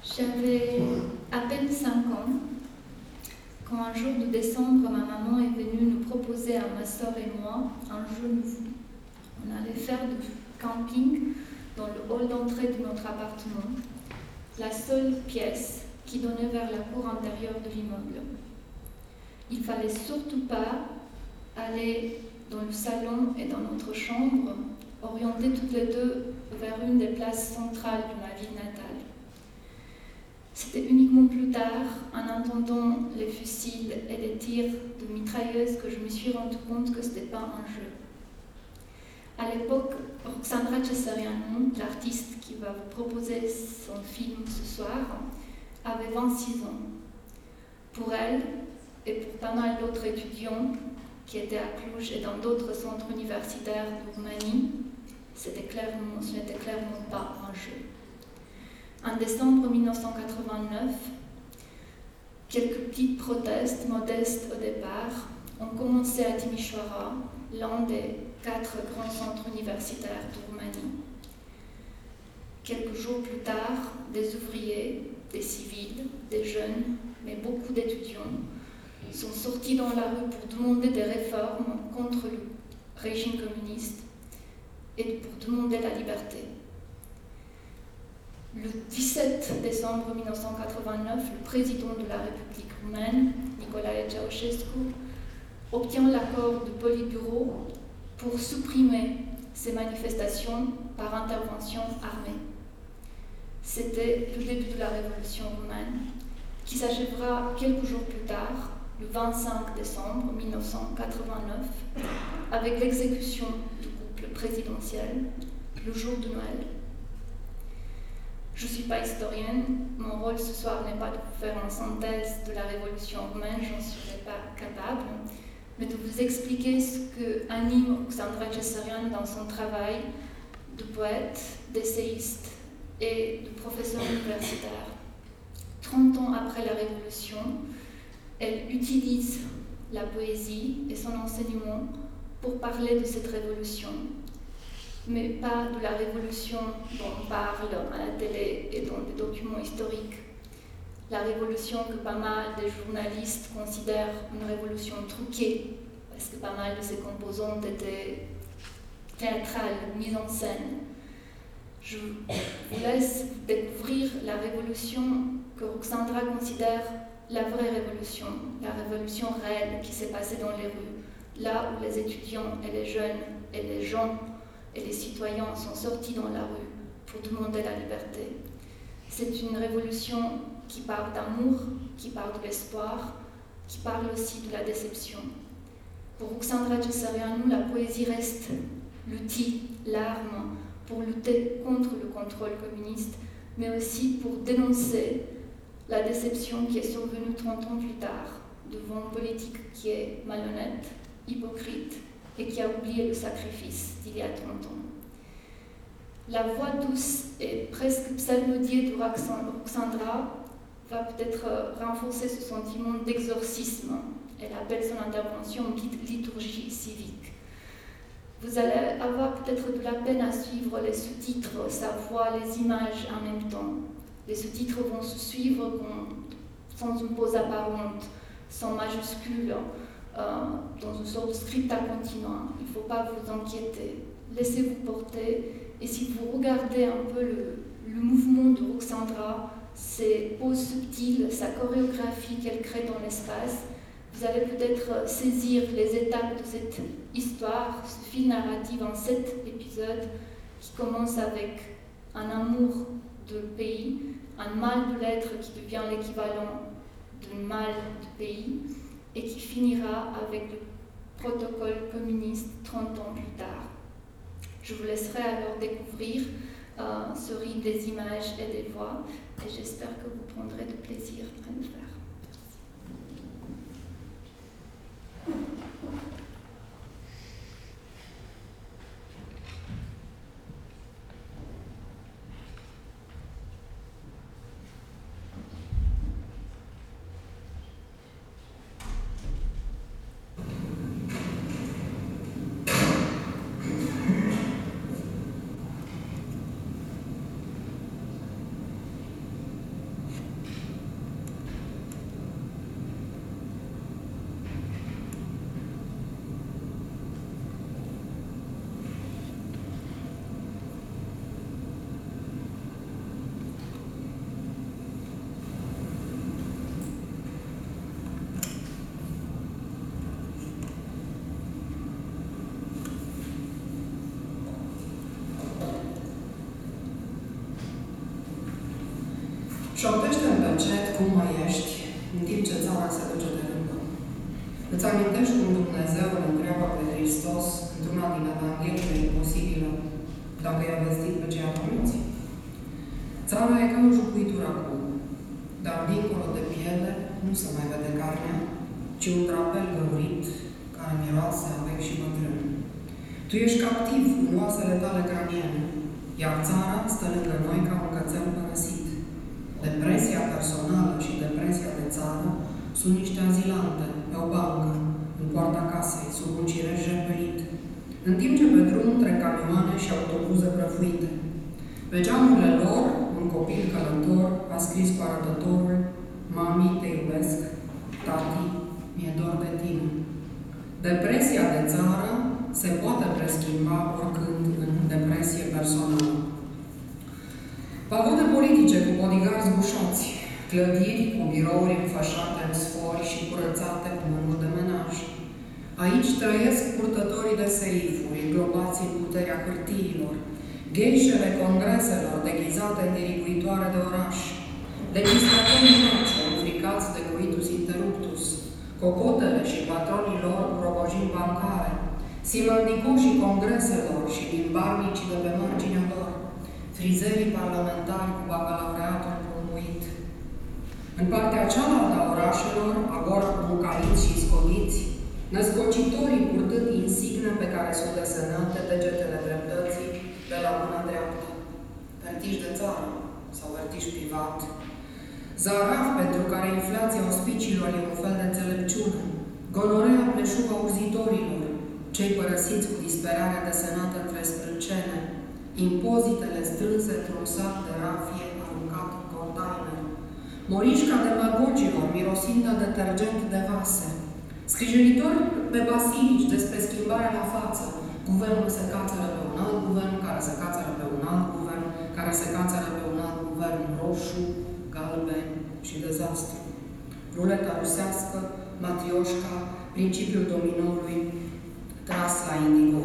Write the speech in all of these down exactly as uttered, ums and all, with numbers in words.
J'avais à peine cinq ans quand un jour de décembre, ma maman est venue nous proposer à ma soeur et moi un jeu nouveau. On allait faire du camping dans le hall d'entrée de notre appartement, la seule pièce qui donnait vers la cour intérieure de l'immeuble. Il fallait surtout pas aller dans le salon et dans notre chambre, orientées toutes les deux vers une des places centrales de ma ville natale. C'était uniquement plus tard, en entendant les fusils et les tirs de mitrailleuses, que je me suis rendu compte que ce n'était pas un jeu. À l'époque, Roxandra Cesarianu, l'artiste qui va vous proposer son film ce soir, avait vingt-six ans. Pour elle, et pour pas mal d'autres étudiants qui étaient à Cluj et dans d'autres centres universitaires de Roumanie, c'était clairement, ce n'était clairement pas un jeu. En décembre mille neuf cent quatre-vingt-neuf, quelques petites protestes modestes au départ ont commencé à Timișoara, l'un des quatre grands centres universitaires de Roumanie. Quelques jours plus tard, des ouvriers, des civils, des jeunes, mais beaucoup d'étudiants sont sortis dans la rue pour demander des réformes contre le régime communiste et pour demander la liberté. Le dix-sept décembre mille neuf cent quatre-vingt-neuf, le président de la République roumaine, Nicolae Ceausescu, obtient l'accord du Politburo pour supprimer ces manifestations par intervention armée. C'était le début de la révolution roumaine, qui s'achèvera quelques jours plus tard, le vingt-cinq décembre mille neuf cent quatre-vingt-neuf, avec l'exécution du couple présidentiel le jour de Noël. Je ne suis pas historienne, mon rôle ce soir n'est pas de vous faire une synthèse de la révolution roumaine, je n'en serai pas capable, mais de vous expliquer ce que anime Roxandra Cesarianu dans son travail de poète, d'essayiste et de professeur universitaire. trente ans après la Révolution, elle utilise la poésie et son enseignement pour parler de cette révolution, mais pas de la révolution dont on parle à la télé et dans des documents historiques. La révolution que pas mal de journalistes considèrent une révolution truquée, parce que pas mal de ses composantes étaient théâtrales, mises en scène. Je vous laisse découvrir la révolution que Roxandra considère la vraie révolution, la révolution réelle qui s'est passée dans les rues, là où les étudiants et les jeunes et les gens et les citoyens sont sortis dans la rue pour demander la liberté. C'est une révolution qui parle d'amour, qui parle de l'espoir, qui parle aussi de la déception. Pour Roxandra Cesarianu, la poésie reste l'outil, l'arme pour lutter contre le contrôle communiste, mais aussi pour dénoncer la déception qui est survenue trente ans plus tard devant une politique qui est malhonnête, hypocrite, et qui a oublié le sacrifice d'il y a trente ans. La voix douce et presque psalmodiée de Roxandra va peut-être renforcer ce sentiment d'exorcisme. Elle appelle son intervention une liturgie civique. Vous allez avoir peut-être de la peine à suivre les sous-titres, sa voix, les images en même temps. Les sous-titres vont se suivre sans une pause apparente, sans majuscule, Euh, dans une sorte de script à continuum. Il ne faut pas vous inquiéter. Laissez-vous porter. Et si vous regardez un peu le, le mouvement de Roxandra, ses pauses subtiles, sa chorégraphie qu'elle crée dans l'espace, vous allez peut-être saisir les étapes de cette histoire, ce fil narratif en sept épisodes qui commence avec un amour de pays, un mal de l'être qui devient l'équivalent d'un mal de pays, et qui finira avec le protocole communiste trente ans plus tard. Je vous laisserai alors découvrir euh, ce rythme des images et des voix, et j'espère que vous prendrez de plaisir à le faire. Șoptește-mi pe încet cum mai ești, în timp ce țara se duce de rândă. Îți amintești cum Dumnezeu îl întreabă pe Hristos într-una din Evanghelie imposibilă, dacă i-a vestit pe cei apăruți? Țara e ca o jupuitură acum, dar dincolo de piele nu se mai vede carnea, ci un drapel găurit care miroase a vechi și bătrân. Tu ești captiv în oasele tale craniene, iar țara stă lângă noi ca un cățel părăsit. Depresia personală și depresia de țară sunt niște azilante pe o bancă, în poarta casei, sub un cireș jerpelit, în timp ce pe drum trec camioane și autobuze prăfuite. Pe geamurile lor, un copil călător a scris cu arătătorul: Mami, te iubesc, tati, mi-e dor de tine. Depresia de țară se poate preschimba oricând în depresie personală. Pagode politice cu bodyguards zbușați, clădiri cu birouri înfășate în sfori și curățate cu mânuri de menaj. Aici trăiesc purtătorii de seifuri, înglobați în puterea hârtiilor, gheișele congreselor deghizate în diriguitoare de oraș, legislatorii noștri înfricați de coitus interruptus, cocotele și patronii lor cu robojini bancare, simandicoșii congreselor și limbarnicii de pe marginea lor, frizerii parlamentari cu bacalaureatul promuit. În partea cealaltă a orașelor, agora cu bucaliți și scodiți, născocitorii purtând insigne pe care sunt desenate degetele dreptății de la mâna dreaptă. Vertiș de țară sau vertiș privat. Zaraf pentru care inflația auspiciilor e un fel de înțelepciune. Gonorea pleșuv auzitorilor, cei părăsiți cu disperarea desenată între sprâncene, impozitele strânse într-un sac de rafie aruncat în container, morișca demagogilor mirosind de detergent de vase, scrijinitori pe basilici despre schimbarea la față, guvernul se cațără pe un alt guvern, care se cațără pe un alt guvern, care se cațără pe un alt guvern, roșu, galben și dezastru. Ruleta rusească, matrioșca, principiul dominoului tras la indigo.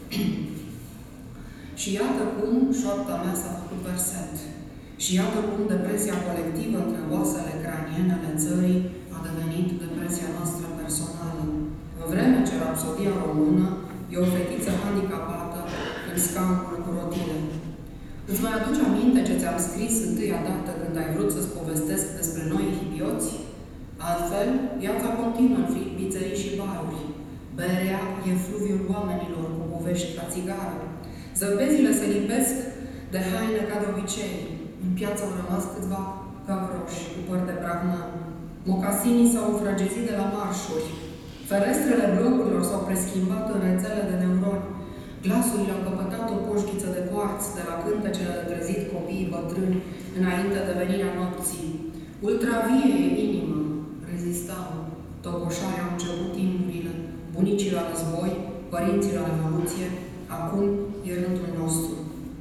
Și iată cum șoapta mea s-a făcut verset. Și iată cum depresia colectivă între oasele craniene ale țării a devenit depresia noastră personală. În vreme ce rapsodia română e o fetiță handicapată în scaunul cu rotile. Îți mai aduci aminte ce ți-am scris întâia dată când ai vrut să-ți povestesc despre noi hipioți? Altfel, viața continuă în bițerii și baruri. Berea e fluviul oamenilor cu povești ca țigară. Zăbezile se lipesc de haine ca de obicei. În piață au rămas câțiva gavroși cu păr de brahman. Mocasinii s-au înfrăgezit de la marșuri. Ferestrele blocurilor s-au preschimbat în rețele de neuroni. Glasurile au căpătat o poșghiță de coarț de la cântecele de trezit copiii bătrâni înainte de venirea nopții. Ultravie e inimă, rezistau. Toboșarea au început timpurile. Bunicii la război, părinții la revoluție, acum e rândul nostru.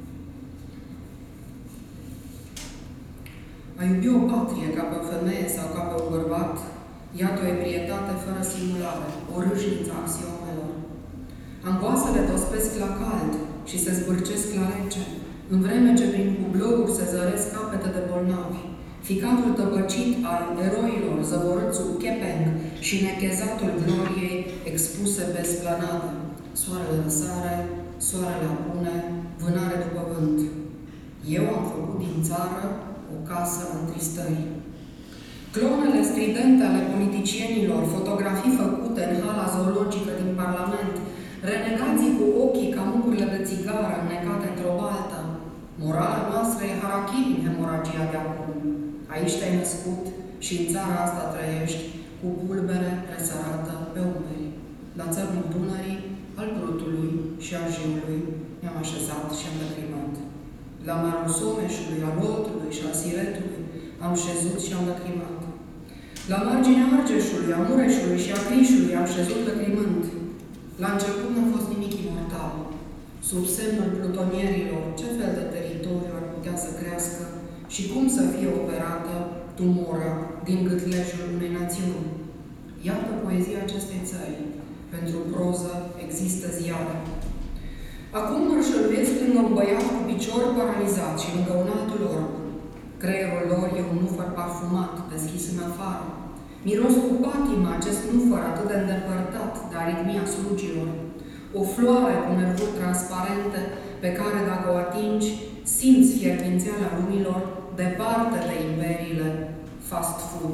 A iubi o patrie ca pe o femeie sau ca pe un bărbat, iată o ebrietate fără simulare, o râșniță a axiomelor. Amboasele dospesc la cald și se zbârcesc la rece, în vreme ce prin cubloguri se zăresc capete de bolnavi. Ficatul tăbăcit al eroilor zăvorât sub chepeng și nechezatul gloriei expuse pe splanadă. Soarele răsare, soarele apune, vânare după vânt. Eu am făcut din țară o casă a întristării. Clonele stridente ale politicienilor, fotografii făcute în hala zoologică din Parlament, renegații cu ochii ca mucurile de țigară înnecate într-o baltă. Morala noastră e harakiri în hemoragia de acum. Aici te-ai născut și în țara asta trăiești, cu pulbere presărată pe umeri. La țărmul Dunării, al Prutului și al Jiului ne-am așezat și am lacrimat. La malul Someșului, al Oltului și al Siretului am șezut și am lacrimat. La marginea Argeșului, a Mureșului și a Crișului am șezut lăcrimând. La început n-a fost nimic imortal. Sub semnul plutonierilor, ce fel de teritoriu ar putea să crească și cum să fie operată tumora din gâtlejul unei națiuni? Iată poezia acestei țări. Pentru proză există ziare. Acum mărșăluiesc lângă un băiat cu picior paralizat și lângă un altul orb. Creierul lor e de un nufăr parfumat, deschis în afară. Miros cu patimă acest nufăr atât de îndepărtat de aritmia slugilor. O floare cu nervuri transparente pe care, dacă o atingi, simți fierbințeala lumilor departe de imperiile fast food.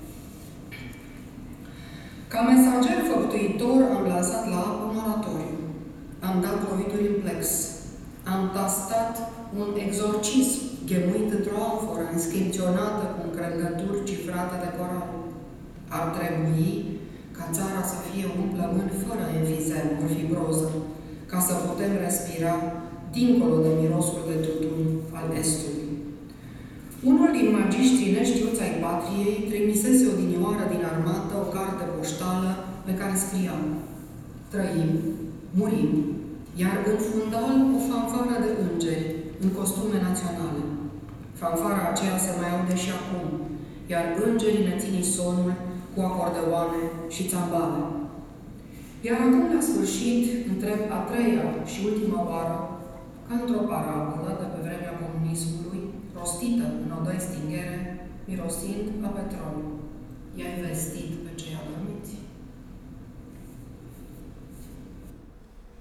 Ca mesager făptuitor am lansat la apă un oratoriu. Am dat lovituri în plex. Am tastat un exorcism ghemuit într-o amforă inscripționată cu încrengături cifrate de coral. Ar trebui ca țara să fie un plămân fără enfizem, ori fibroză, ca să putem respira dincolo de mirosul de tutun al Estului. Unul din magiștrii neștiuți ai patriei trimisese odinioară din armată o carte poștală pe care scria: trăim, murim, iar în fundal o fanfară de îngeri în costume naționale. Fanfara aceea se mai aude și acum, iar îngerii ne țin sonul cu acordeoane și țambale. Iar acum, la sfârșit, întreb a treia și ultima oară, ca într-o parabolă de pe vremea comunismului, rostită în odăi stinghere, mirosind a petrol. I-ai vestit pe cei adormiți?